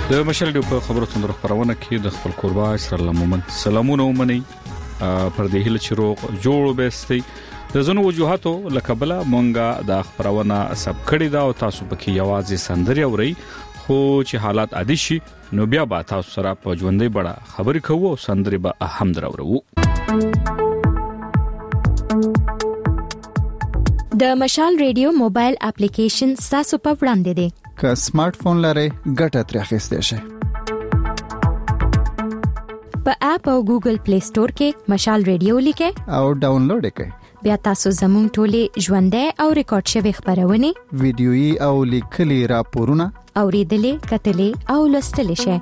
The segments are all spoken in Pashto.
د مشال ډیو په خبرو څنګه خبرونه کې د خپل قربا اسرائیل مومن سلامونه ومني پر دې هله چروغ جوړ بهستي د زنو وجوهاتو لکبله مونږه د خبرونه سب کړی دا او تاسو پکې یوازې سندري اوري خو چې حالات عادي شي نو بیا به تاسو سره په ژوندۍ بڑا خبري کوو او سندري به هم درورو د مشال ریډیو موبایل اپلیکیشن تاسو په وړاندې دی که سمارټ فون لرئ ګټه ترې اخیستئ شئ په اپ او ګوګل پلی سٹور کې مشال ریډیو لیکئ او ډاونلوډ کړئ بیا تاسو زموږ ټولې ژوندۍ او ریکارډ شوی خبرونه ویډیويي او لیکلي راپورونه اوریدلې کتلې او لوستلې شئ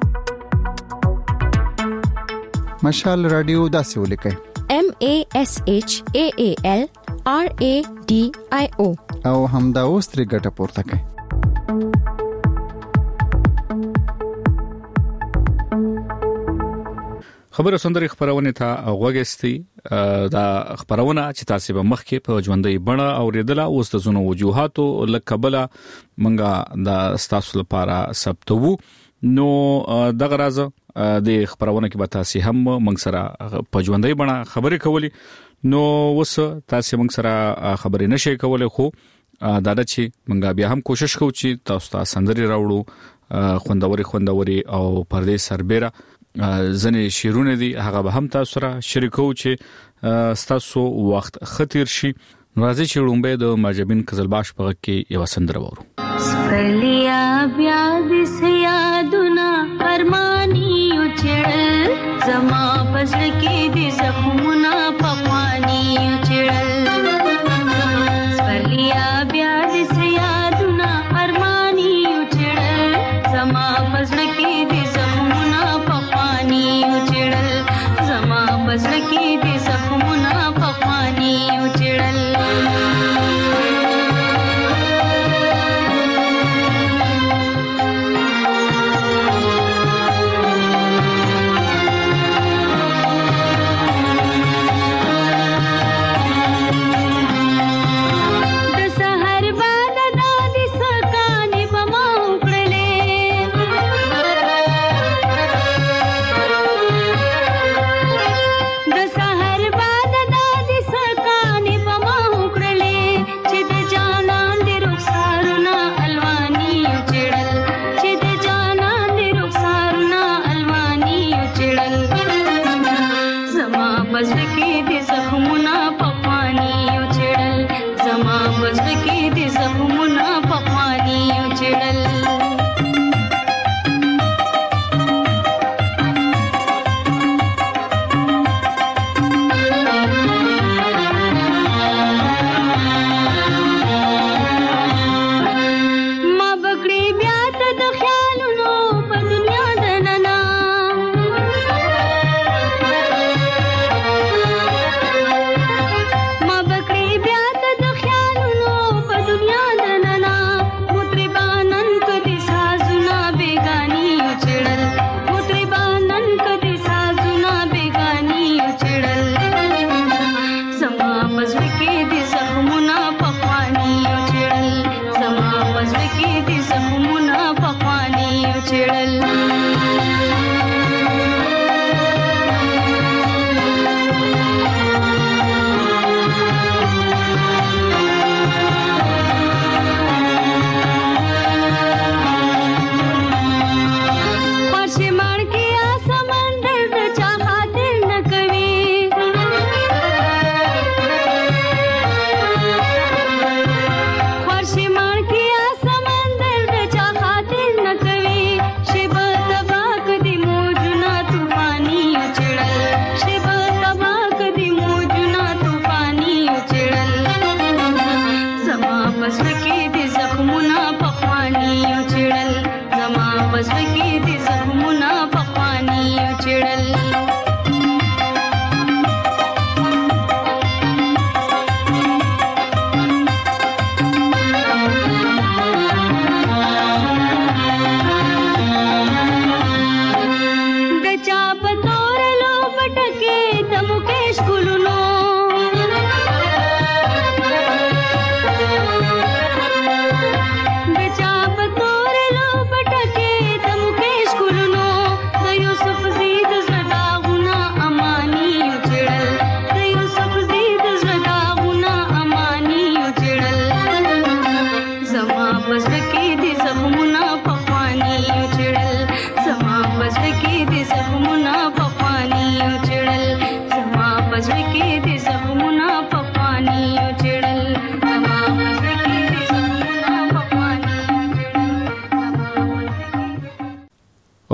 مشال رادیو داسې ولیکئ MASHAALRADIO او همدا اوس ترې ګټه پورته کړئ خبره سندري خبرونه ته غوګستي دا خبرونه چې تاسو به مخکې په ژوندۍ بڼه اوریدله اوس د زونو وجوهاتو لکبله منګه د تاسو لپاره ثبتو نو دغه راز د خبرونه کې به تاسو هم منګ سره په ژوندۍ بڼه خبرې کولې نو وس تاسو منګ سره خبرې نشئ کولای خو دا چې منګه بیا هم کوشش کوو چې تاسو ته سندري راوړو خوندوري او پردې سربېره ځنې شیرونه دي هغه به هم تاسو سره شریکو چې تاسو وخت خطر شي راځي چې لومبه د ماجبین قزلباش په کې یو سندره وورو سپلیا بیا د سیادونه فرمانی چړل زما پس کې د زخمونه پخوانی چړل سپلیا بیا د سیادونه فرمانی چړل زما پس کې د زخمونه پخوانی چړل زما پس کې د زخمونه پخوانی چړل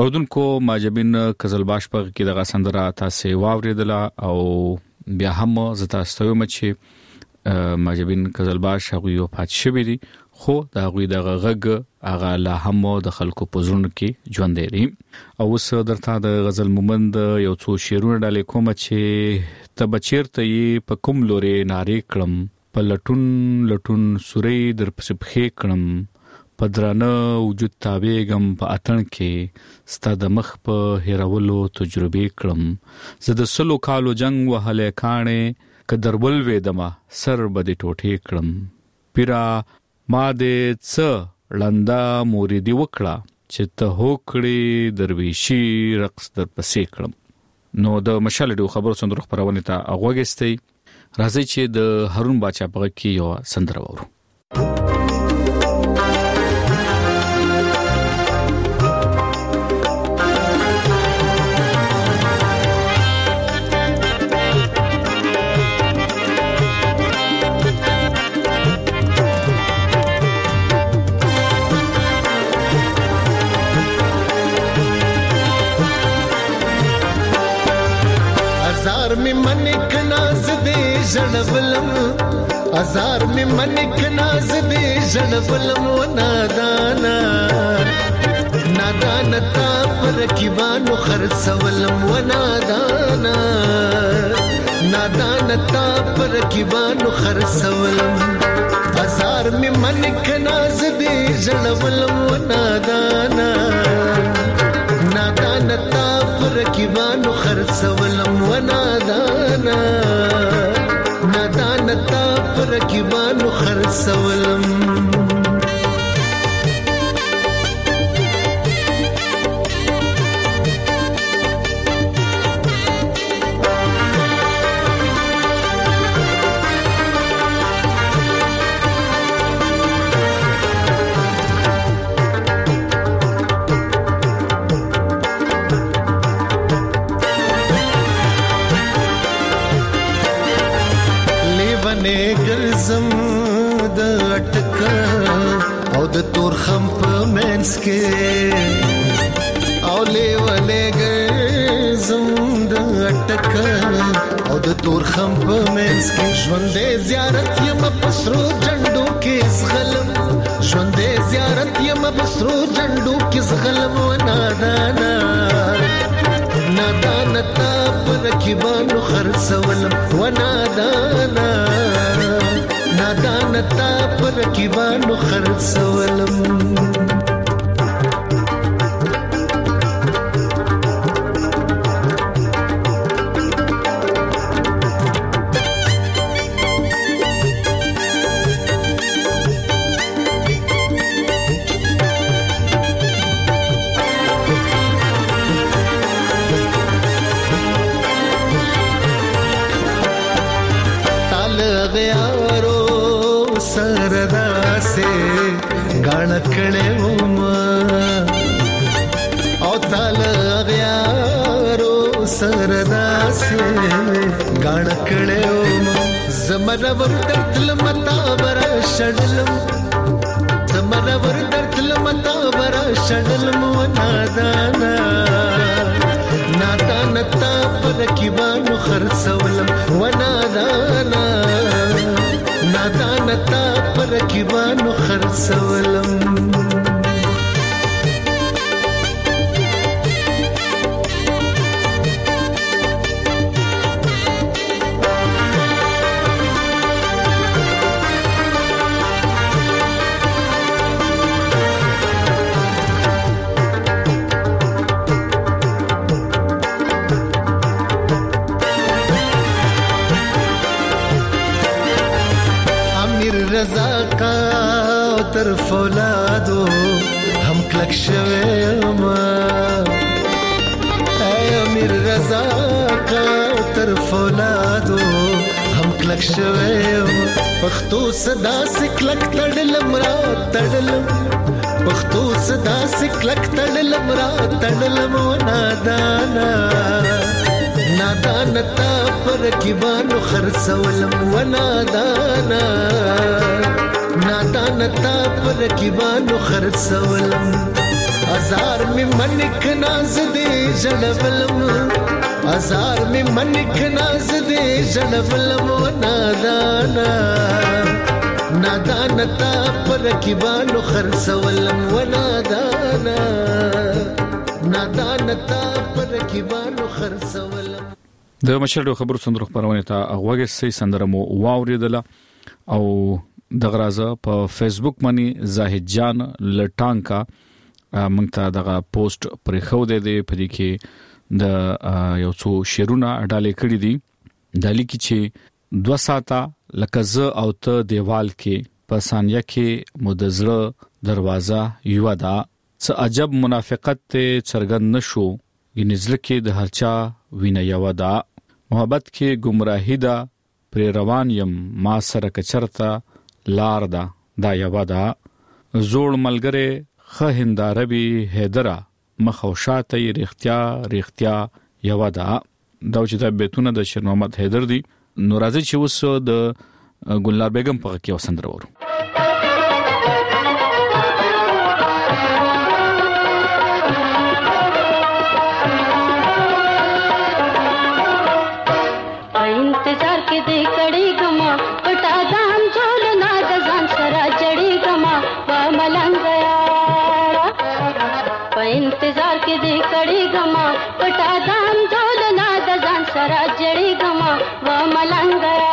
اوردونکو ماجبین قزلباش په کې دغه سندره تاسو واوریدله او بیا هم زتا ستوم چې ماجبین قزلباش هغه یو پات شوی دي خو دا غوي دغه غږ هغه لا هم د خلکو په زړونو کې ژوند لري او اوس درته د غزل مومند یو څو شعرونه ډالې کوم چې ته بچیرته یې په کوم لوري نارې کړم په لټون سوري در پسې پخې کړم پدرانه وجود تابېګم په اتن کې ستاد مخ په هیرولو تجربه کړم زه د سلو کالو جنگ وهله کانه کدرول وېدما سر بده ټوټې کړم پیرا ما دې څه لندا موریدي وکړه چې ته هوکړې درویشي رقص در پسې کړم نو د مشال ډو خبرو صندوق خبرونه ته اغوګستې راځي چې د هارون باچا په کې یو سندره وورو ازار می منک ناز دې ژړولم و نادانا نادانا تا پر کیوانو خرڅولم و نادانا نادانا تا پر کیوانو خرڅولم ازار می منک ناز دې ژړولم و نادانا نادانا تا پر کیوانو خرڅولم و نادانا نادانتا پر کیوانو خرڅولم او د تور خم په منس کې او لیوالې ګرځم د اٹک او د تور خم په منس کې ژوندې زیارت یم پسرو جندو کې زغلم ژوندې زیارت یم پسرو جندو کې زغلم و نادانا نادانا تا پر کیوانو خرڅولم و نادانا نادانا تا پر کیوانو خرڅولم کړه وما او تعالی غیارو سردا سه غاڼ کړه وما زمره ورتل متا بر شړلم زمره ورتل متا بر شړلم و نادانا نادانا تا پر کیوانو خرڅولم و نادانا نادانا تا پر کیوانو خرڅولم طرف اولادو هم کلک شوه ما اے امیر رضا کا طرف اولادو هم کلک شوه پختو صدا سکلک تړلم را تړلم پختو صدا سکلک تړلم را تړلم و نادانا نادانا تا پر کیوانو خرڅولم و نادانا نادانا تا پر کیوانو خرڅولم ازار می منک ناز دې جړولم ازار می منک ناز دې جړولم نادان تا پر کیبانو خرڅولم و نادان تا پر کیبانو خرڅولم. د مشرډو خبرو سندرو خبرونه ته اغوګه سي سندره مو واوریدله او د غرازه په فیسبوک باندې زاهد جان لټانکا مونږ ته دغه پوسټ پرې خو دې په دې کې د یو څو شیرونه ډالې کړې دي د لیکي چې 2 ساعته لکه ز او ته دیوال کې په ثانیه کې مدزړه دروازه یو دا څه عجب منافقت ته څرګند نشو ینزل کې د هرچا وینه یو دا محبت کې گمراهی دا پر روان یم ما سره کچرتا لار دا یو دا زوړ ملګری خه هنداروی حیدرا مخوشاته رښتیا یو دا چې د بیتونه د شیر محمد حیدر دی نو راځي چې اوس د ګلنار بیگم په کې وسندره ورو. इंतजार के दे कड़ी गमा पटा दाम झोल ना दजान सरा जड़ी गमा वा मलंग गया इंतजार के दे कड़ी गमा पटा दाम झोल ना दजान सरा जड़ी गमा वा मलंग गया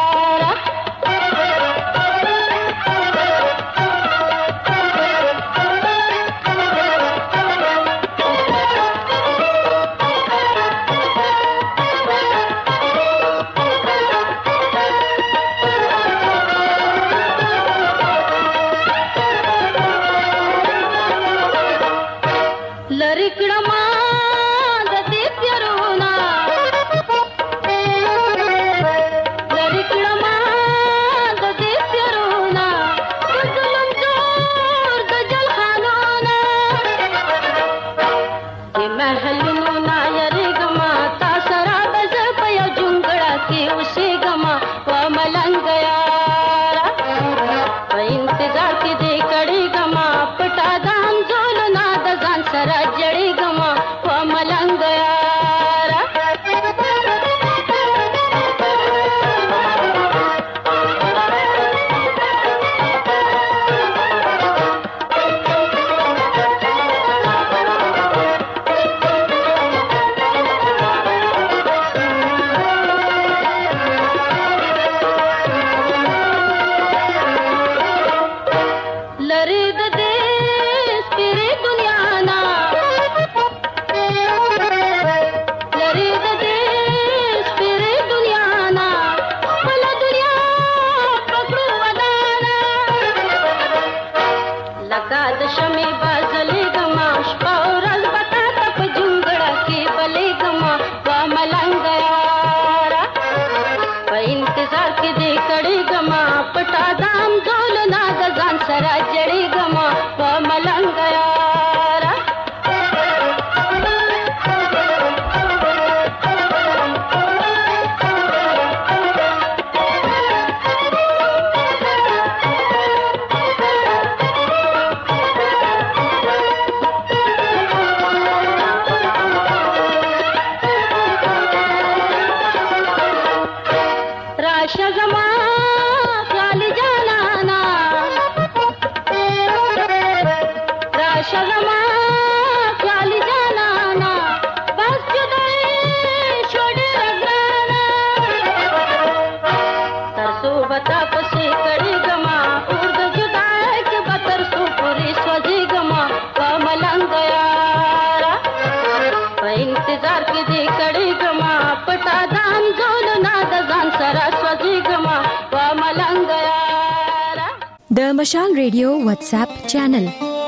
د مشال ریډیو واتس اپ چینل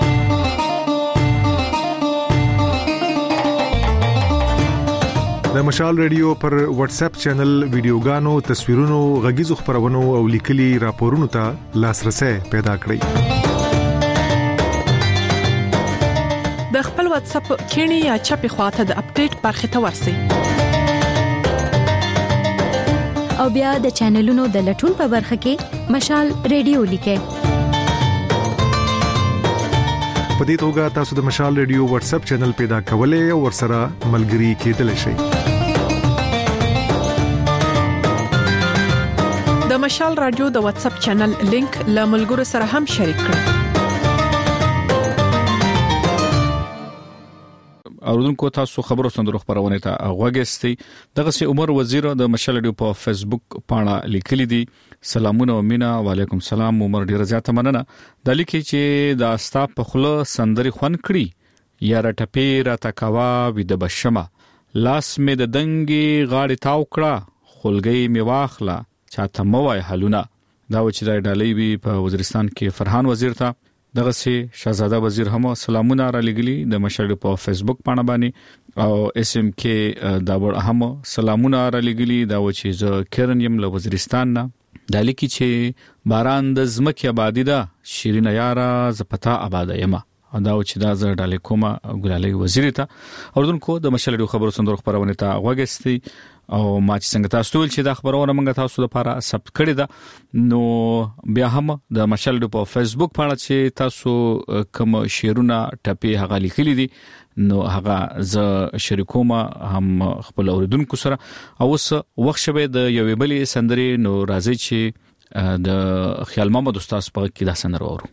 د مشال ریډیو پر واتس اپ چینل ویډیوګانو تصویرونو غږیزو خبرونو او لیکلي راپورونو ته لاسرسي پیدا کړئ د خپل واتس اپ کینی یا چپی خواته د اپډیټ برخه ته ورسئ او بیا د چینلونو د لټون په برخه کې مشال ریډیو لیکه په په دې توګه تاسو د مشال ریډیو واتس اپ چینل پیدا کولای او ورسره ملګري کېدلی شئ. د مشال رادیو د واتس اپ چینل لینک له ملګرو سره هم شریک کړئ. اوردونکو تاسو خبرو سندرو خبرونه ته غوږیستئ. دغه سي عمر وزیر د مشال ریډیو په فیسبوک پاڼه لیکلي دي: سلامونه او مینا. وعلیکم السلام. عمر ډیر زیاته مننه. د لیکي چې دا ستا په خله سندري خون کړی یا رټپی را تکوا وې د بشمه لاس مې د دنګي غاړي تاو کړه خلګي می واخلا چاته موای حلونه. دا و چې د ډالۍ وی په وزیرستان کې فرحان وزیر ته دغه سي شاهزاده وزیر هم سلامونه را لګلی د مشال په فیسبوک باندې باندې او اس ام کې دا ور هم سلامونه را لګلی. دا و چې ز کرن یم له وزیرستان نه د لیکي چې باران د زمکه آبادی دا شیرین یارا زپتا آباد یما. دا و چې دا ز ډالې کومه ګلالي وزیر ته اوردونکو د مشال خبرو سندرو خبرونه ته غوږستي او ما چې څنګه تاسو ول چې دا خبرونه موږ تاسو لپاره ثبت کړی دا نو بیا هم د مشال په فیسبوک باندې چې تاسو کوم شیرونه ټپی هغه لیکلي دي نو هغه ز شریکوم هم خپل اوردونکو سره او اوس وخت شوه د یوې بلې سندري نو راځي چې د خیال محمد استاد په کې دا سندره اورو.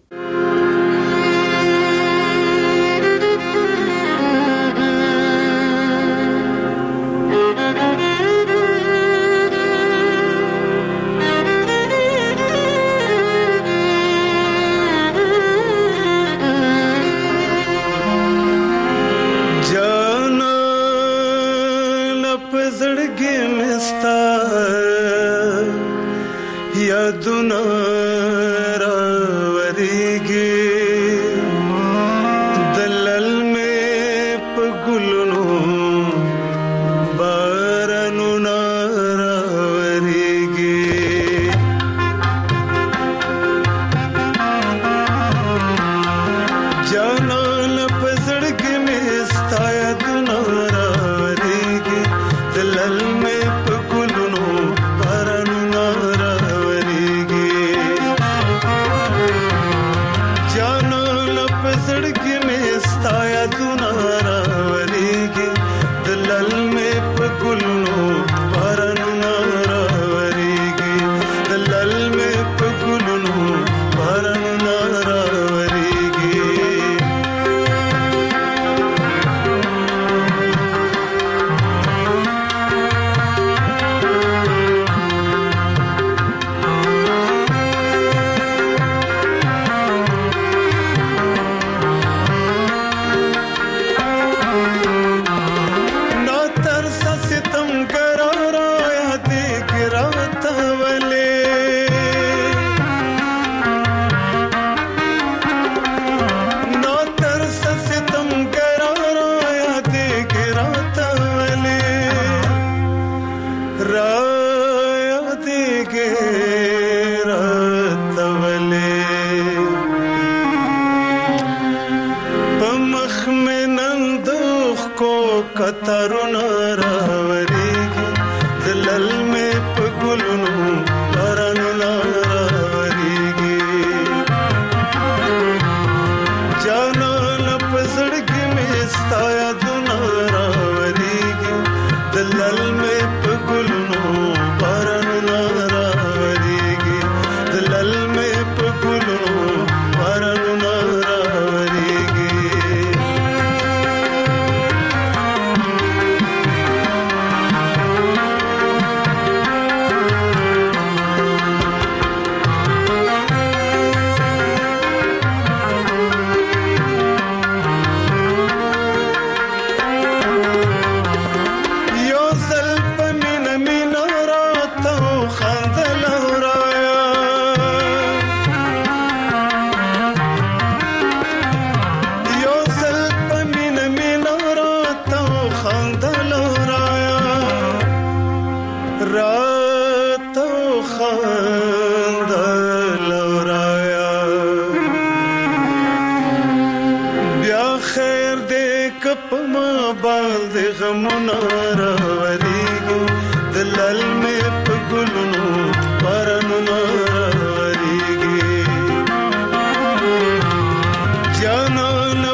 Jana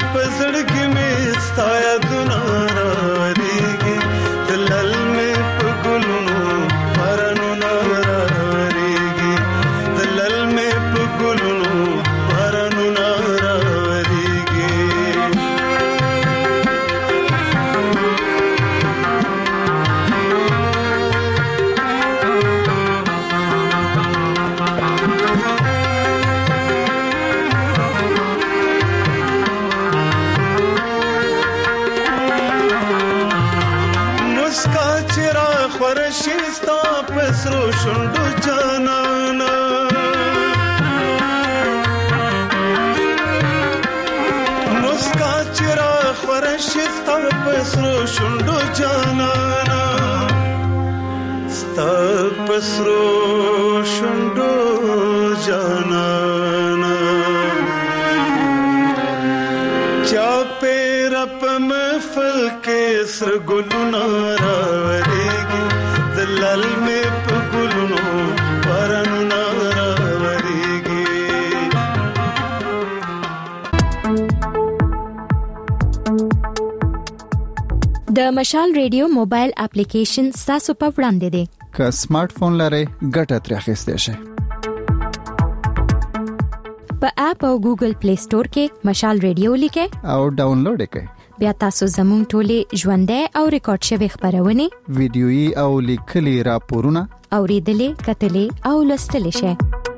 جانانا مسکا چرا خورشتا پسرو شندو جانانا ستا پسرو شندو جانانا چا پیر په محفل کې سر ګلونه راورېږي دلال مې په ګلونو پرانونه راورېږي. د مشال ریډیو موبایل اپلیکیشن تاسو په وړاندې دی. که سمارټ فون لرئ ګټه ترې اخیستئ شئ. په اپ او ګوګل پلی سٹور کې مشال ریډیو لیکئ او ډاونلوډ یې کړئ. بیا تاسو زموږ ټولې ژوندۍ او ریکارډ شوی خبرونه ویډیويي او لیکلي راپورونه اوریدلې کتلې او لوستلې شئ.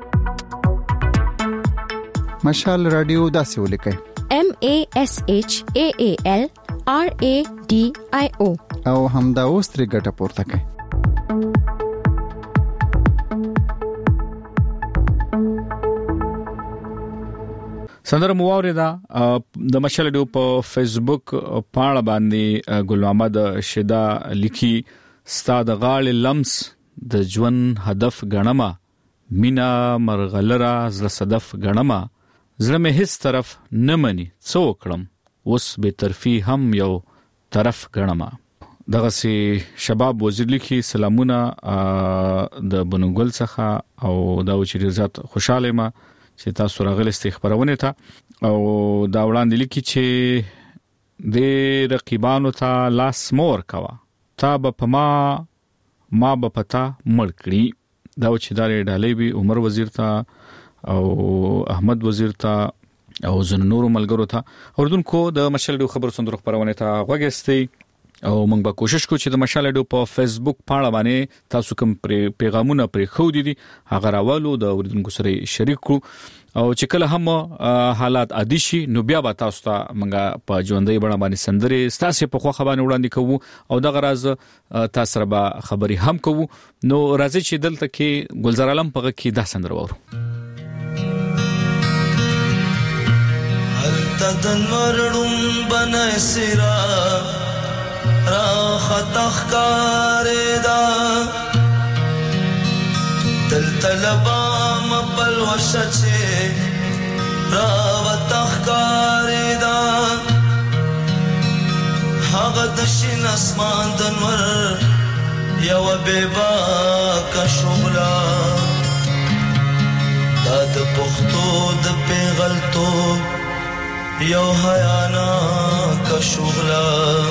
مشال رادیو داسې ولیکئ MASHAALRADIO او همدا اوس ترې ګټه پورته کړئ. سندره مواوري دا د مشال ډیو په فیسبوک پاڼه باندې ګل محمد شدا لیکي ستاد غاړې لمس د ژوند هدف غنما مینا مرغلرا زړه صدف غنما زړه مې هیڅ طرف نه مني څو کړم اوس به طرفي هم یو طرف غنما. دغه سي شباب وزیر لیکي سلامونه د بنګل څخه او دا چې ډیر خوشاله ما چې تاسو راغلي استخبارونه ته او دا وړاندې لیکي چې د رقیبانو ته لاس مور کوا تا به پما ما به پتا مړ کړی. دا چې داري ډالې به عمر وزیر ته او احمد وزیر ته او زن نور ملګرو ته اوردونکو د مشال ډیو خبر صندوق خبرونه ته وګستي او موږ به کوشش کوو چې د مشال ډیو په فیسبوک پاڼه باندې تاسو کوم پیغامونه پرې خو دي هغه راوالو د اوردونکو سره شریک کړو او چې کله هم حالات عادي شي نو بیا به تاسو ته موږ په ژوندۍ بڼه باندې سندري تاسو په خو خبرونه وړاندې کوو او دغه راز تاسو سره به خبري هم کوو. نو راځي چې دلته کې ګلزار عالم په کې دا سندره وورو. تدن ورړم بنای سرا را خطخ کاردا تل طلبا مبل وشچه را وتخ کاردا هغه د شین اسمان دنور یو بیبا کا شغلا دا د پختو د پیغلتو یو حیانا کا شغلا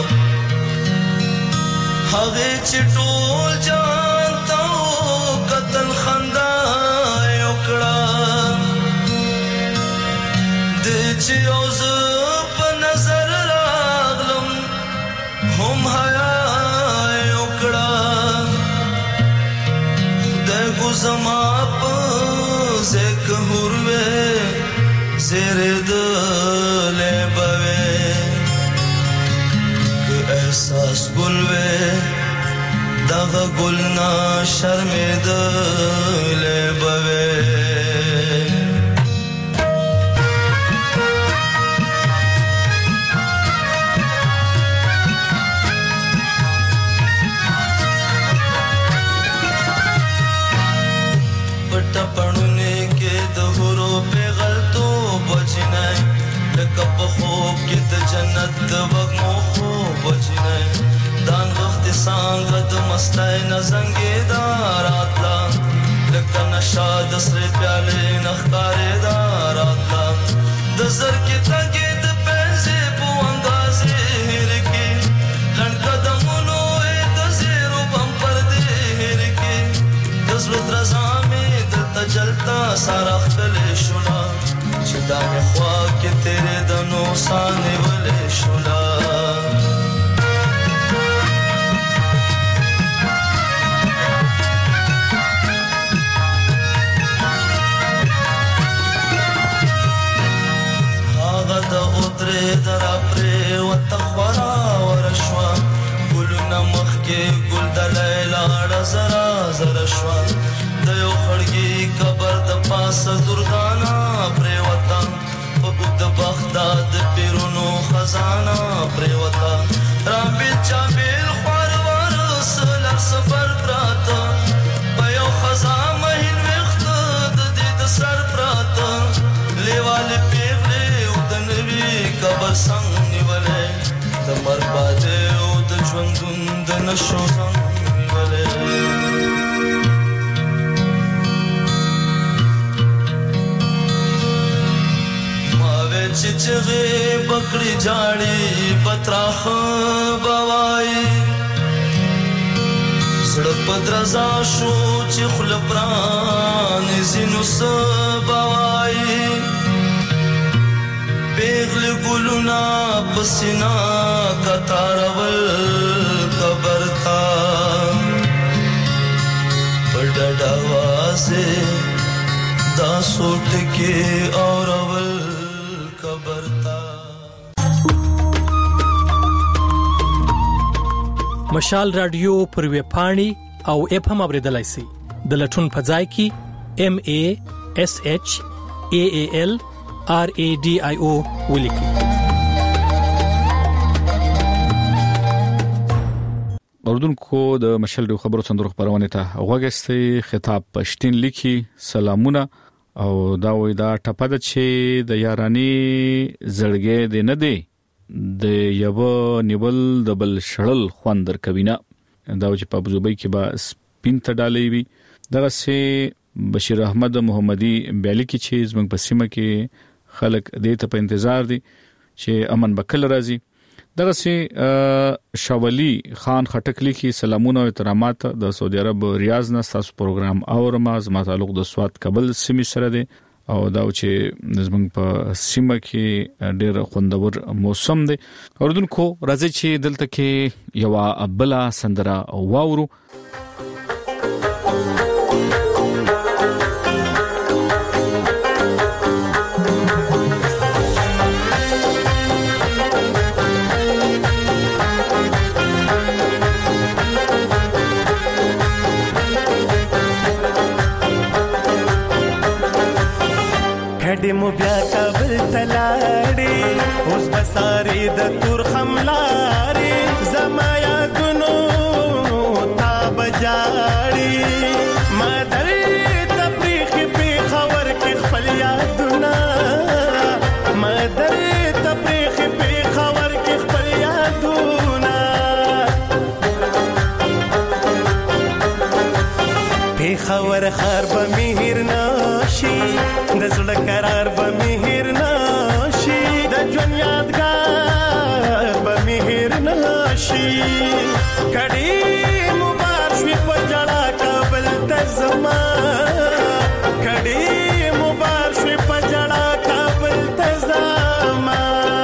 هغه چټول جانتاو قتل خندا یوکړه د چوز په نظر راغلم هم حیا یوکړه د ګزما په زک هوروي زره د احساس گلوے دغه گلنا شرمید لبوے پټ پړونه کې د هورو په غلطو بچنای لکه په خوب کې د جنت د وګمو بچنای دان وخت څنګه د مستای نزنګې داراتلا لکه نشا د سر پیاله نخکارې داراتلا د زر کې تګې د پنځه په اندازې هرکی لړ قدمونو د زیرو بم پر دې هرکی د زړه درزامې د تجلتا سره خپل شولا چې دا مې خوا کې تیرې د نو سانې ولې شولا درا پرې وتخورا ورشوا ګلونه مخ کې ګل د لیلا زرا زرا شوا د یو خړګي قبر د پاسه دردانا پریوتا په د بغداد پیرونو خزانه پریوتا رابل چابل خوار سلر سفر پراته په یو خزانه هین وخت د دې د سر پراته لیواله پیغله او د نوی قبر څنګه نیولې د مرباده او د ژوندون د نشو څنګه نیولې چچغه بکړی جاړي پتراخ بوای سړک پدرزا شو چې خلپران زینو سبوای پیغل ګلونا پسینا کتارول قبر تا پډډا واسه دا سوټ کې اورول مشال رادیو پر وی پاڼي او اف هم اوریدلای شي د لټون فضای کی MASHALRADIO ولیکي. اوردونکو د مشال رادیو خبرو صندوق خبرونه ته غوښتي خطاب پښتين لیکي سلامونه او دا وې دا ټپه ده چې د یارانی زړګې د نه دی د یو نیول د بل شړل خوندر کوینه دا چې په ابوظبي کې با سپین تډالې وي دغه سه بشیر احمد محمدي بیلی کې چې زمنګ په سیمه کې خلک دې ته په انتظار دي چې امن بکل راځي دغه سه شاولی خان خټکلی کې سلامونه او احترامات د سعودي عرب ریاض نه تاسو پروګرام اورما زما تعلق د سواد کابل سیمه سره دی او دا چې زمنګ په سیمه کې ډېر خوندور موسم دی اوردونکو راځي چې دلته کې یو ابلا سندره واورو کډې مو بیا کابل تلاړې اوس بسارې د تور خملارې زما یادونو تا بجاړې ما درې تفریح په خبر کې خپل یادونه ما درې تفریح په خبر کې خپل یادونه په خبر خار به مهر نشي د زړه قرار به مهر نشي د ژوند یادګار به مهر نشي کډې مبارک شي په جړه کابل ته زما کډې مبارک شي په جړه کابل ته زما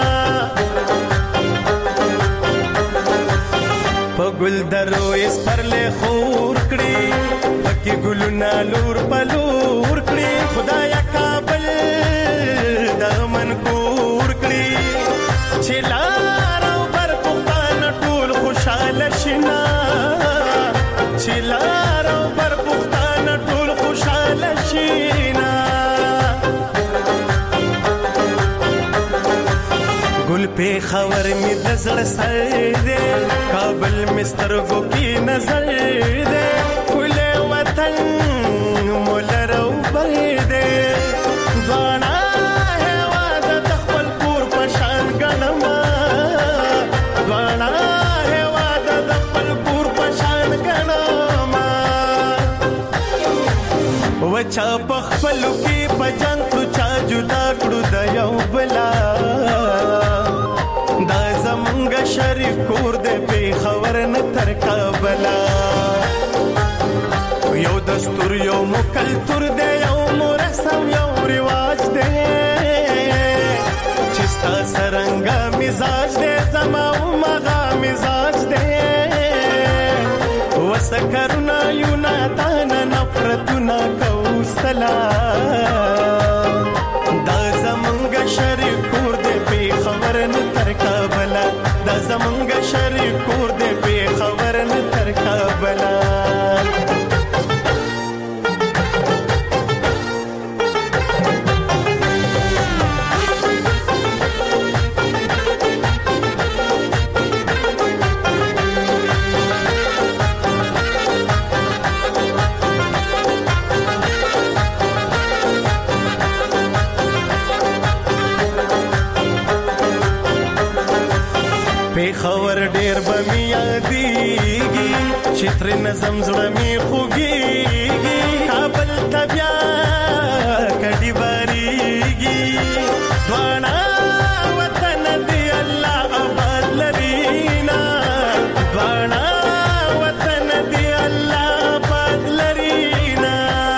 په ګل درو اس پرله خور کړي پکې ګلونه لور پلور کړي خدایا کابل دمن کور کړي چې لارو پر پختان ټول خوشاله شینا چې لارو پر پختان ټول خوشاله شینا ګل په خبر می د زړه سر دې کابل مسترګو کې نظر دې کله وطن مولرو بيدې غانا هوا د خپل پور پشان غنما غانا هوا د خپل پور پشان غنما وچا بخپلو کې پجان تو چا جدا کړو د یو بلا دا زمونږ شریک کور دې په خبر نه تر کابلا یو دستور یو مکلتور دې یو مرسم یو رواج دې چې ستا سرنګا مزاج دې زما مغا مزاج دې وسکرنا یونا تان نفرتنا کوستلا دا زمونږ شریک کور دې په خبر نه تر کابلا دا زمونږ شریک کور دې په خبر نه تر کابلا په خبر ډېر به می یادېږي چې تر نظم زړه می خوږېږي کابل ته بیا کډي باریږي دواړه وطن دی الله آباد لرینا دواړه وطن دی الله آباد لرینا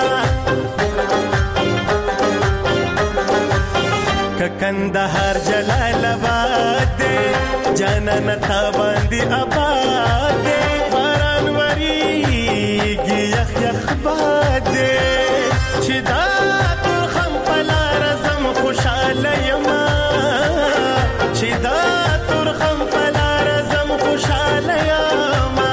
کندهار جلال آباد جانان تا باندې آباد باران وریږي یخ یخ باد چې دا تر خم پلار زم خوشاله یما چې دا تر خم پلار زم خوشاله یما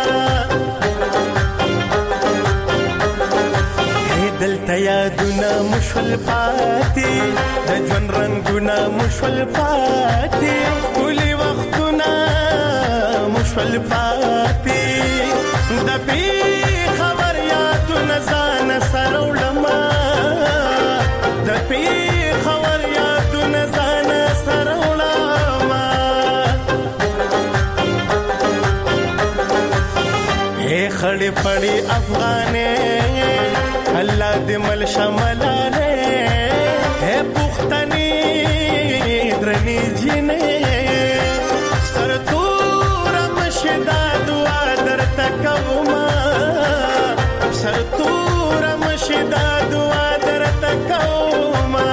دلته یادونه مشول پاتې د ژوند رنگونه مشول پاتې ټولې وختونه مشول پاتې د پی خبر یادونه ځان سره وړم د پی خبر یادونه ځان سره وړم اے خړې پړې افغانې الله دې مل شملاله اے پختنی درنی جنې سر تور مشدا دعا درته کوما سر تور مشدا دعا درته کوما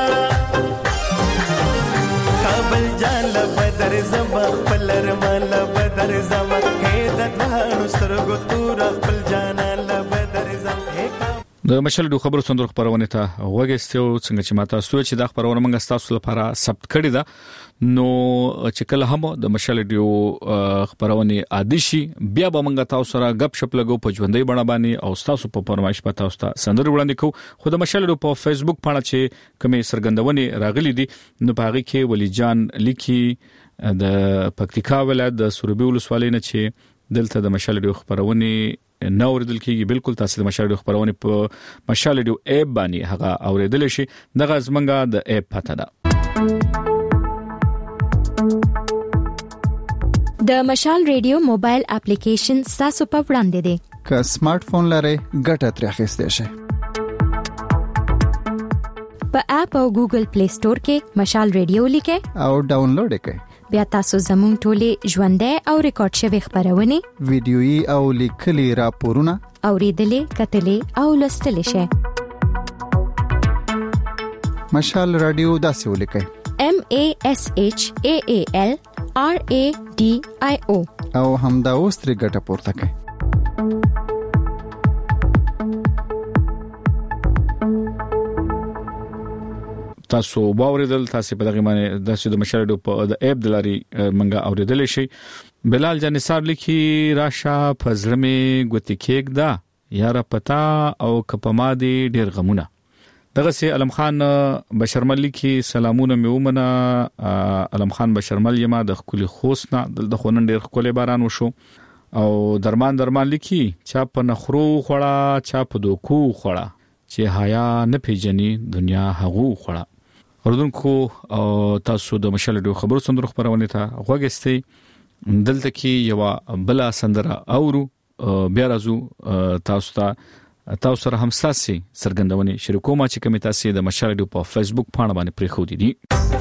کابل جان بدر زما خپل رمال بدر زما کې د دوانو سترګو تور خپل جان ل بدر زما د مشال د خبرو صندوق خبرونه ته وګستیو څنګه چې ماته سوچ چې د خبرونه موږ تاسو لپاره ثبت کړی دا نو چې کله هم د مشال د خبرونه عادي شي بیا به موږ تاسو سره غپ شپ لګو په ژوندۍ بڼه باندې او تاسو په پرمایش په تاسو ته سندر وړاندې کو خو د مشال په فیسبوک باندې چې کومې سرګندونه راغلي دي نو په هغه کې ولی جان لیکي د پکتیکا ولایت د سوربي ولسوالۍ نه چې دلته د مشال د خبرونه نو اوریدل کیږي بالکل تاسو د مشال د خبرونه په مشال د اپ باندې هغه اوریدل شي دغه زمنګا د اپ پته ده د مشال ریډیو موبایل اپلیکیشن تاسو په وړاندې دی که سمارټ فون لرئ ګټه ترې اخیستئ شئ په اپ او ګوګل پلی سٹور کې مشال ریډیو لیکئ او ډاونلوډ یې کړئ بیا تاسو زموږ ټولې ژوندۍ او ریکارډ شوی خبرونه ویډیويي او لیکلي راپورونه اوریدلې کتلې او لوستلې شئ مشال رادیو داسې ولیکئ MASHAALRADIO او همدا اوس ترې ګټه پورته کړئ تاسو باوریدل تاسو په دغه باندې د مشال د اپ د لاري منګه اوریدل شي بلال جان نثار لیکي راشه فزرمه ګوتی کېک دا یاره پتا او کپما دي ډیر غمونه دغه سي علم خان بشرمل لیکي سلامونه میومنه علم خان بشرمل یما د خولي خوسنا د خونن ډیر خولي باران وشو او درمان لیکي چا په نخرو خوړه چا په دوکو خوړه چې حیا نه پیجنې دنیا هغو خوړه اردوونکو تاسو د مشال د خبرو صندوق خبرونه ته غوښتي دلته کې یو بل سندره اورو بیا راځو تاسو سره هم ساسي سرګندونې شریکو ما چې کوم تاسو د مشال په فیسبوک باندې پرې خو دي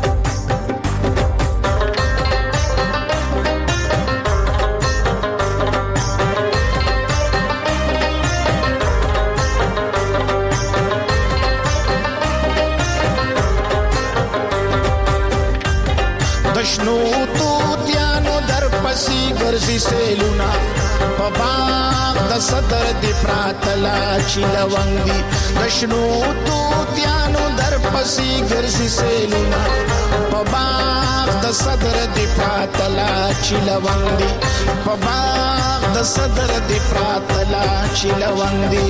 دشنو توتیانو در پسی ګرځي سیلونا په باغ د صدر دی پراتلا چې لونګ دی دشنو توتیانو در پسی ګرځي سیلونا په باغ د صدر دی پراتلا چې لونګ دی په باغ د صدر دی پراتلا چې لونګ دی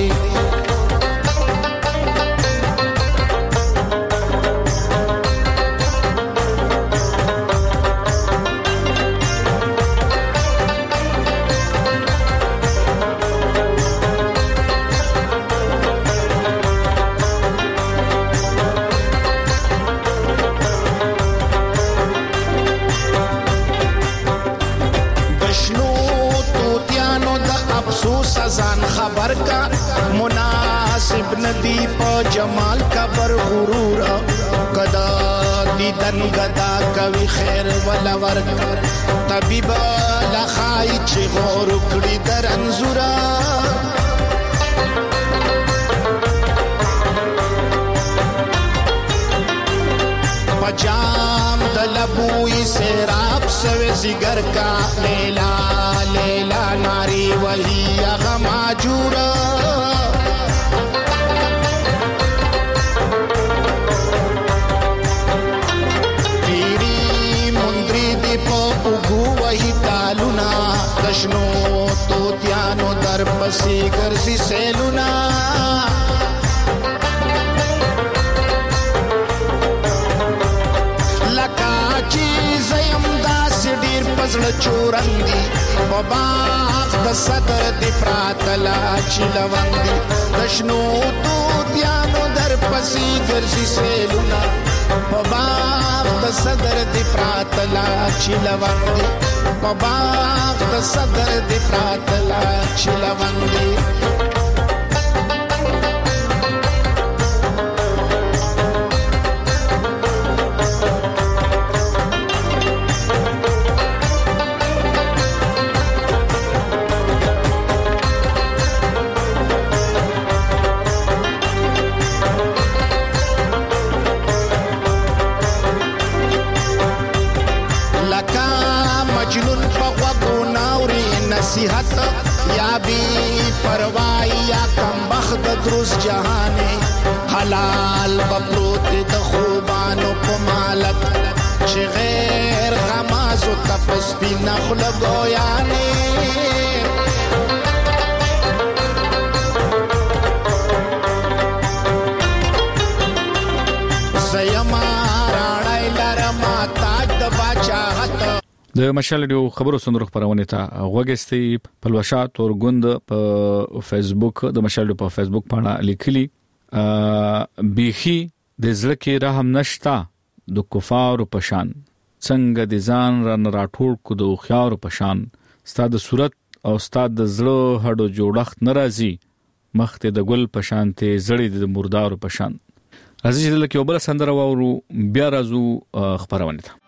جمال کبر غرور کدا دیدن غدا کوي خیر ولا ورک طبيب لخای چې غور کړی در انزورا پجام دلبوی سراب سوی زگر کا لیلا لیلا ناری وہی اغما جورا وہی تالونا دشنو توتیانو در پسی گرزی سیلونا لکا چیز امداز دیر پزڑ چورندی بباق د صدر دی پراتلا چلوندی دشنو توتیانو در پسی گرزی سیلونا پباغ د صدر دی پراتلا چلوندی پباغ د صدر دی پراتلا چلوندی نصیحت یا بی پروائی یا کم بخت دروس جہانے حلال بپروت د خوبانو پمالک چه غیر غمازو تپس بی نخل گویانے زیما راڑای لرما تاج د باچاحت د مشال ډیو خبرو سندرو خبرونه ته غوګستي پلوشا تورګوند په فیسبوک د مشال په فیسبوک باندې لیکلي بیخي د ځلکه رحم نشتا د کفار په شان څنګه د ځان راټول کو د خيار په شان ستاد صورت او ستاد د زړه هډو جوړخت ناراضي مخته د ګل په شان ته زړې د مردار په شان عزیز دلته یو بل سندره وورو بیا راځو خبرونه ته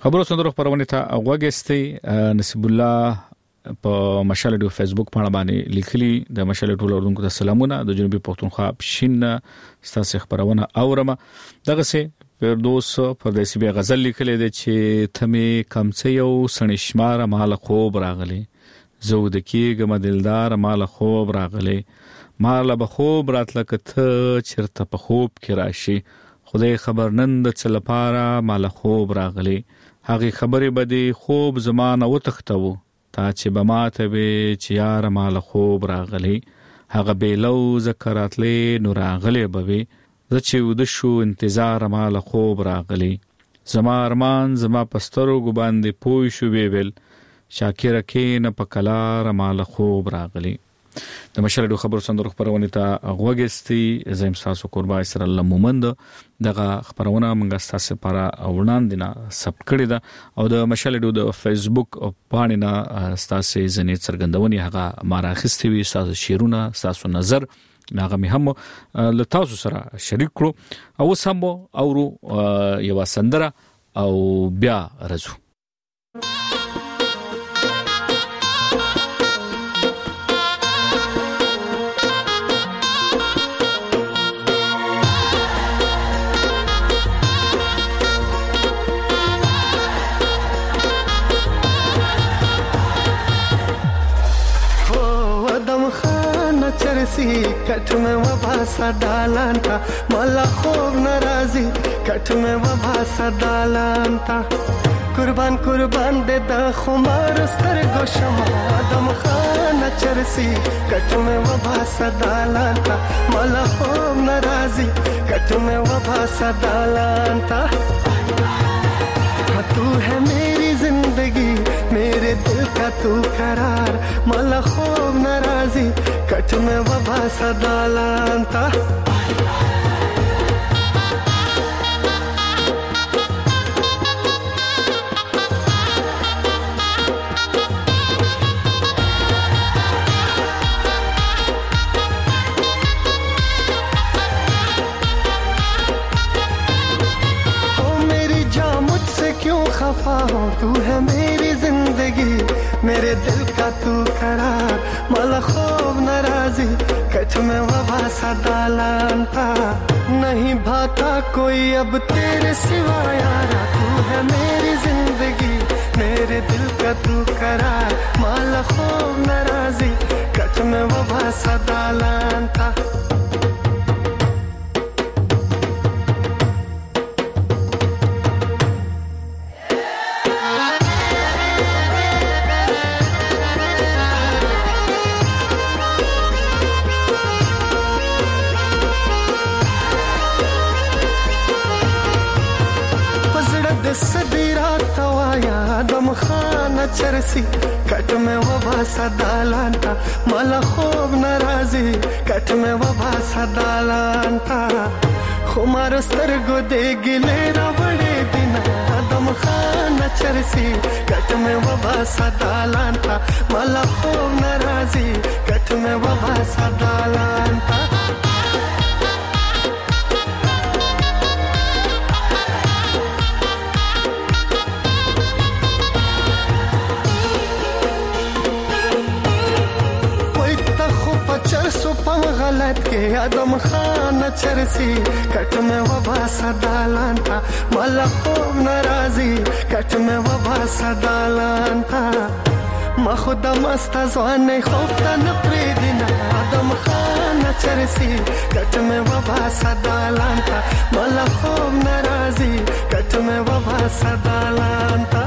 خبرو سندرو خبرونه ته وګستي نصیب الله په مشال د فیسبوک باندې باندې لیکلي د مشال ټول اردوونکو ته سلامونه د جنوبي پښتونخوا پښین ستاسو خبرونه اورم دغه سه فردوس پردیسی به غزل لیکلې ده چې تمه کمڅ یو سنشمار مال خوب راغلي زود کېګم دلدار مال خوب راغلي مال به خوب راتله کته چرته په خوب کې راشي خدای خبر نن د څه لپاره مال خوب راغلي هغه خبره بده خوب زمانه وتختو تا چې بماته به چې یار مال خوب راغلي هغه بیلو ذکراتلې نور راغلي بوي زه چې ود شو انتظار مال خوب راغلي زما ارمان زما پسترو ګ باندې پوي شو ویل شاکر کې نه پکلار مال خوب راغلي د مشرډو خبرو سندرو خبرونه ته غوګستی زم تاسو قربای سره لمومند دغه خبرونه موږ تاسو لپاره وړاندې نه سب کړی دا او د مشرډو د فیسبوک باندې نه تاسو ځنې څرګندونې هغه ماراخستي وي تاسو شیرونه تاسو نظر ناغه می هم له تاسو سره شریک کړو او سمو اورو یو سندره او بیا رزو کټ میں وباسا دالان تا مالا خوب ناراضی کټ میں وباسا دالان تا قربان قربان دے دا خمار ستر گوشم آدم خان چرسی کټ میں وباسا دالان تا مالا خوب ناراضی کټ میں وباسا دالان تا تو ہے میری زندگی میرے دل کا تو قرار مالا خوب ناراضی کټ میں وباسا دالان تا تو ہے میری زندگی میرے دل کا تو قرار مالا خوب ناراضی کٹ میں وباسا دالان تا نہیں بھاتا کوئی اب تیرے سوا یارا تو ہے میری زندگی میرے دل کا تو قرار مالا خوب ناراضی کٹ میں وباسا دالان تا چرسی کټ میں وباسا دالان تا مالا خوب ناراضی کټ میں وباسا دالان تا خمار سترګو دې ګلې را وړې دین آدم خان چرسی کټ میں وباسا دالان تا مالا خوب ناراضی کټ میں وباسا دالان تا غلط کے آدم خان چرسی کٹ میں وباسا دالان تا مالا خوب ناراضی کٹ میں وباسا دالان تا ما خدا مست ځوان خوب ته نه پریدینا آدم خان چرسی کٹ میں وباسا دالان تا مالا خوب ناراضی کٹ میں وباسا دالان تا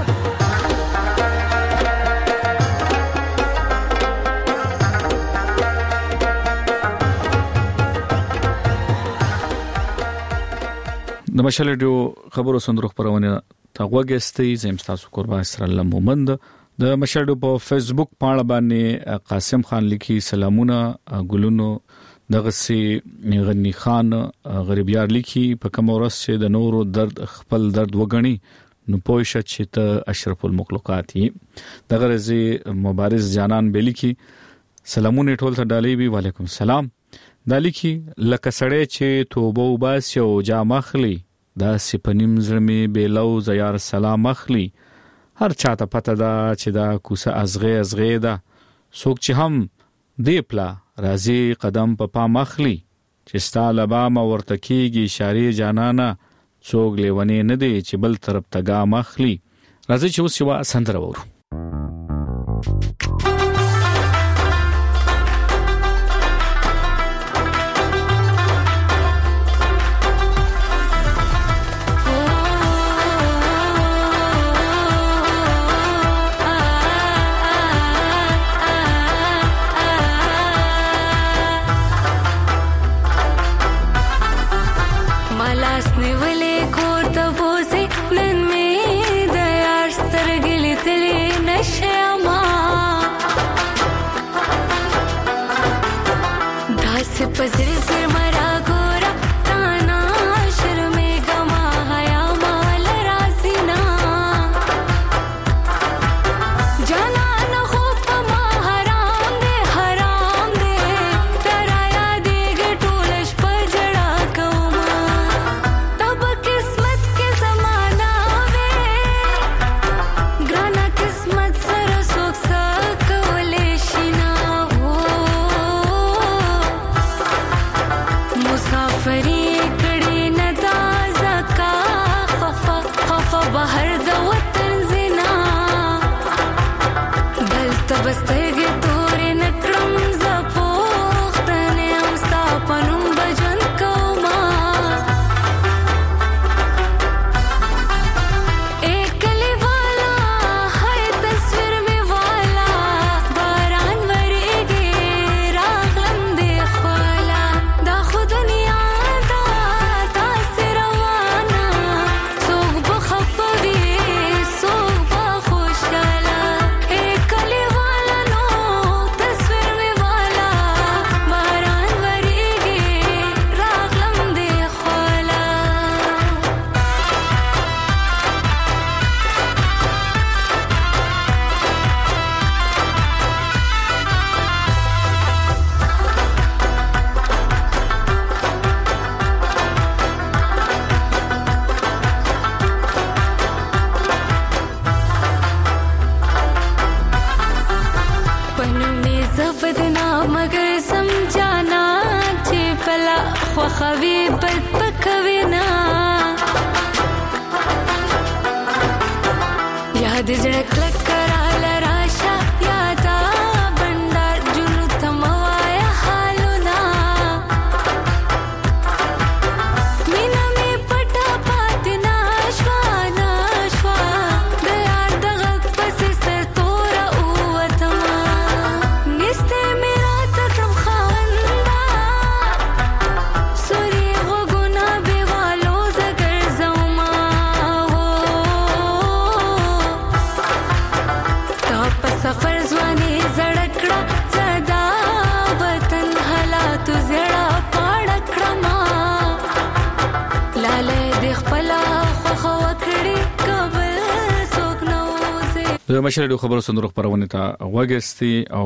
د مشالډیو خبرو سندرو خبرونه تا وګستې زم تاسو قربان سره لمومند د مشالډیو په فیسبوک پاڼه باندې قاسم خان لیکي سلامونه ګلونو دغه سي غنی خان غریبیار لیکي په کوم ورځ چې د نورو درد خپل درد وګڼي نو پوښه چې ته اشرف المخلوقات یې دغه رزي مبارز جانان بلیکي سلامونه ټول ته ډالې وی وعلیکم السلام دالیکي لکه سړی چې توبه وباسي او جام اخلي دا سپنیم زړمې بیلو زیار سلام اخلي هر چاته پته دا چې دا کوسه ازغه دا څوک چې هم دی پلا راځي قدم په پام اخلي چې ستا لبا ما ورته کېږي اشارې جانانا څوک لیونی نه دی چې بل طرف ته ګام اخلي راځي چې اوس یو سندره وورو د مشرډو خبرو صندوق خبرونه ته وګستي او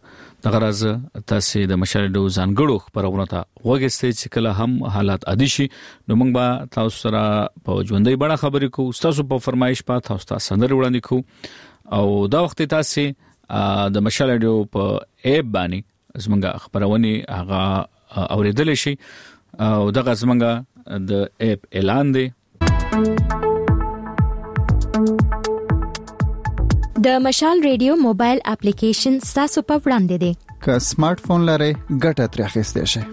د غرض تاسو د مشرډو ځانګړو خبرونه ته وګستي چې کله هم حالات عادي شي نو موږ به تاسو سره په ژوندۍ بڼه خبرې کوو تاسو په فرمایش په تاسو ته سندري وړاندې کوو او دا وخت تاسو د مشرډو په ایپ باندې زمونږ خبرونه هغه اوریدل شي او دغه زمونږ د ایپ اعلان دی د مشال ریډیو موبایل اپلیکیشن تاسو په وړاندې دی که سمارټ فون لرئ ګټه ترې اخیستئ شئ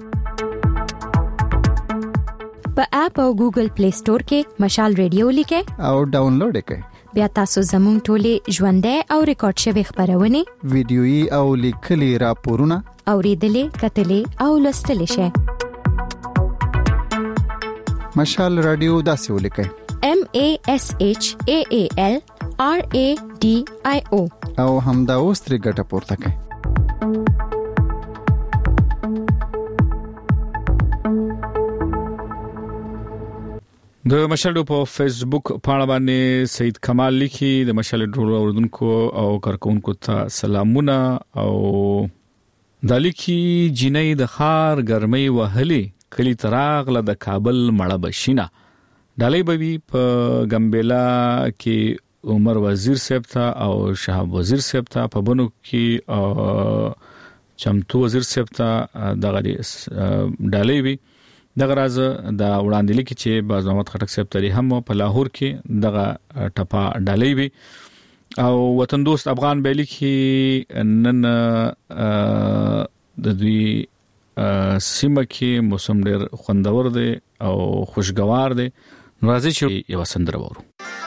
په اپ او ګوګل پلی سٹور کې مشال ریډیو لیکئ او ډاونلوډ کړئ بیا تاسو زموږ ټولې ژوندۍ او ریکارډ شوی خبرونه ویډیويي او لیکلي راپورونه اوریدلې کتلې او لوستلې شئ مشال رادیو داسې ولیکئ MASHAALRADIO او همدا اوس ترې ګټه پورته کړئ د مشالډو په فیسبوک پاڼه باندې سید کمال لیکي د مشالډو اوردونکو او کارکونکو ته سلامونه او د لیکي جنې د خار ګرمۍ وهلي کلی تراغله د کابل مړه بشینه ډالۍ به وي په غمبيلا کې عمر وزیر صاحب ته او شهاب وزیر صاحب ته، په بنو کې چمتو وزیر صاحب ته دغه ډالۍ وي. دغه راز د وړاندې لیکي چې باز محمد خټک صاحب تری هم په لاهور کې دغه ټپا ډالۍ وي. او وطن دوست افغان بیلی کې نن د دوی سیمه کې موسم ډېر خوندور دی او خوشگوار دی. راځي چې یو سندره وورو.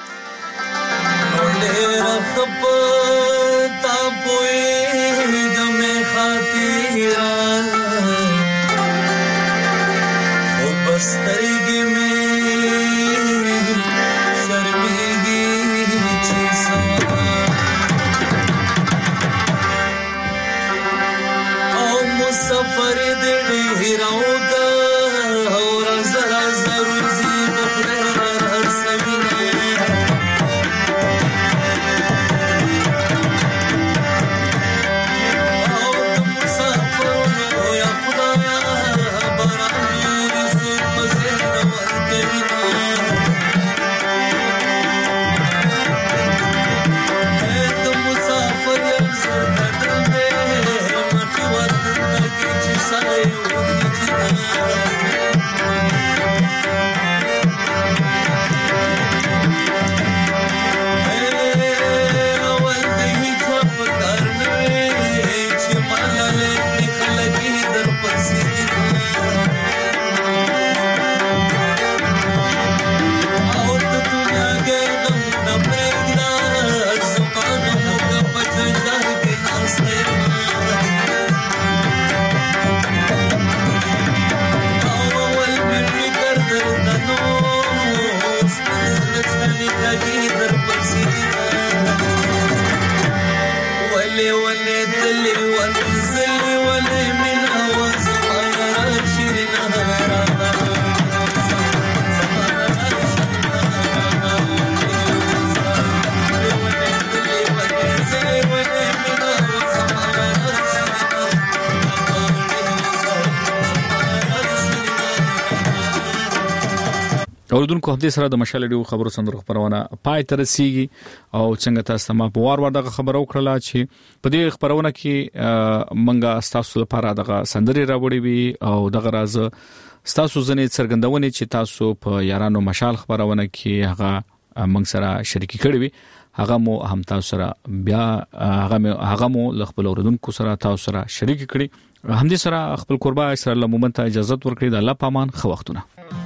اوردونکو هفته سره د مشال ډیو خبرو سندرو خبرونه پای تر رسیږي او څنګه تاسو ما په وار دغه خبرو کړله چې په دې خبرونه کې منګه تاسو لپاره دغه سندري راوړي وي او دغه راز تاسو ځنې څرګندونه چې تاسو په یارانو مشال خبرونه کې هغه منګ سره شریک کړي وي، هغه مو هم تاسو سره بیا هغه مو خپل اوردونکو سره تاسو سره شریک کړي. هم دې سره خپل قربا سره لمومن ته اجازه ورکړي. د الله پامان خو وختونه.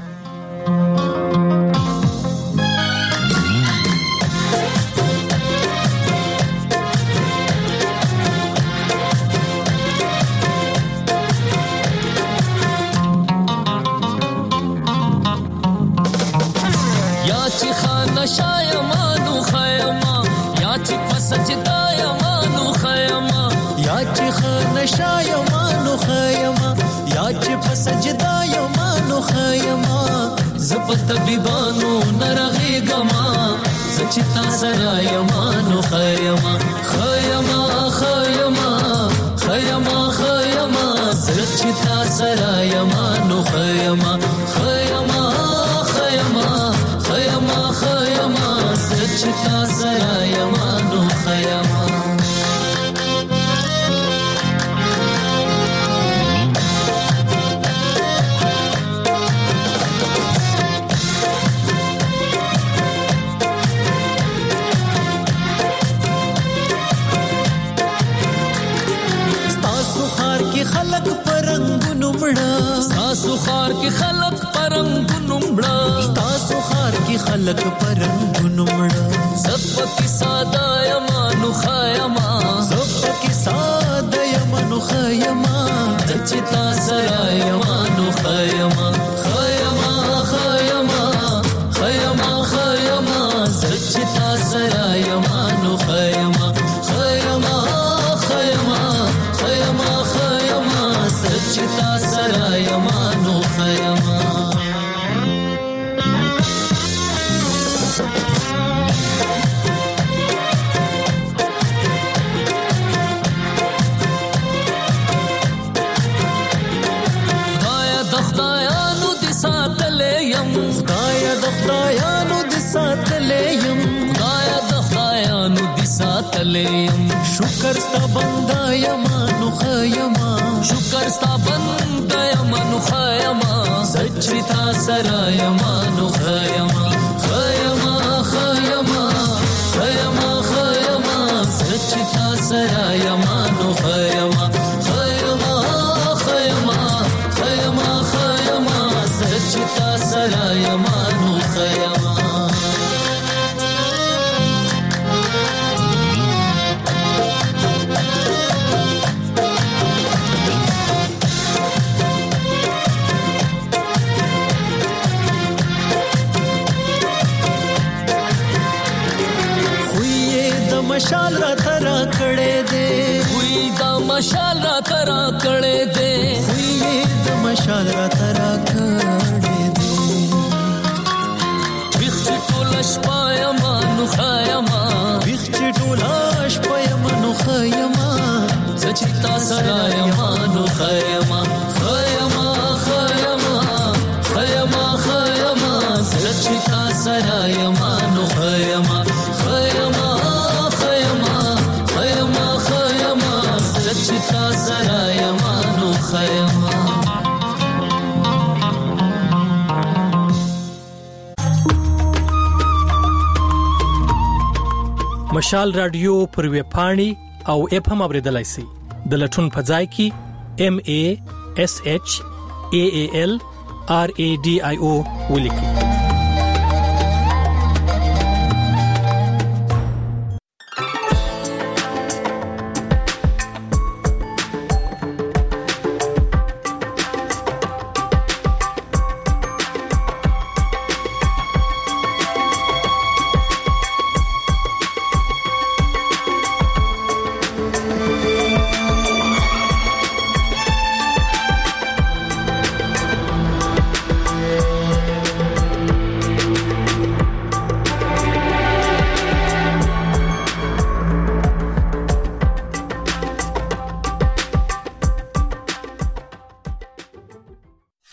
طبيبانو نرغي غما زچتا سرايا مانو خيما خيما خيما خيما خيما زچتا سرايا مانو خيما خيما خيما خيما خيما زچتا سرايا مانو خيما ستاسو خار کې خلق پرنګونو مړه ستاسو خار کې خلق پرنګونو مړه زپ کې ساده یمانو خایما زپ کې ساده یمانو خایما دچتا سره یمانو خایما خایما خایما خایما خایما دچتا سره یمانو خایما خایما خایما خایما خایما دچتا سره یمانو خایما د خدایانو د ساتلېم خدایا د خدایانو د ساتلېم شکر ستا بنده یم نو خیما شکر ستا بنده یم نو خیما سچ تا سره یم نو خیما خیما خیما خیما خیما سچ تا سره یم نو خیما خیما خیما خیما خیما سچ تا سره یم نو خیما مشال را ترا کړه دے وی دا مشال را ترا کړه دے وی دا مشال را ترا کړه دے وخت ټولش پایم نو خیما وخت ټولش پایم نو خیما سچتا سرایم نو خیما خیما خیما خیما خیما سچتا سرایم نو خیما خیما سچتا سرایم نو خیما مشال رادیو پر ویب پاڼې او اپ هم اوریدلای شئ د لټون په ځای کې MASHAALRADIO ولیکئ